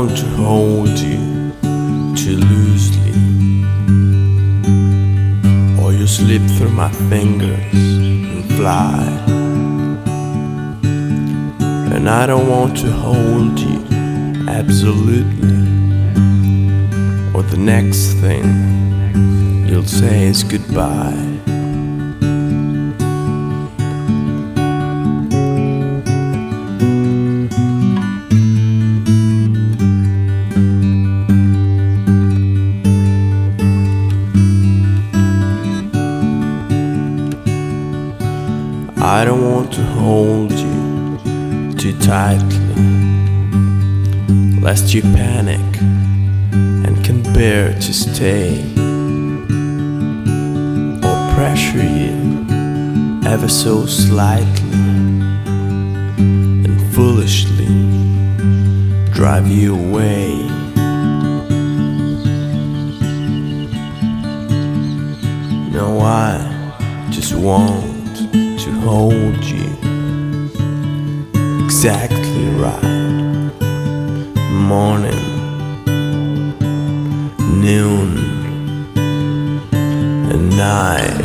want to hold you too loosely, or you slip through my fingers and fly. And I don't want to hold you absolutely, or the next thing you'll say is goodbye. I don't want to hold you too tightly, lest you panic and can bear to stay, or pressure you ever so slightly and foolishly drive you away. No, I just want to hold you exactly right. Morning, noon, and night.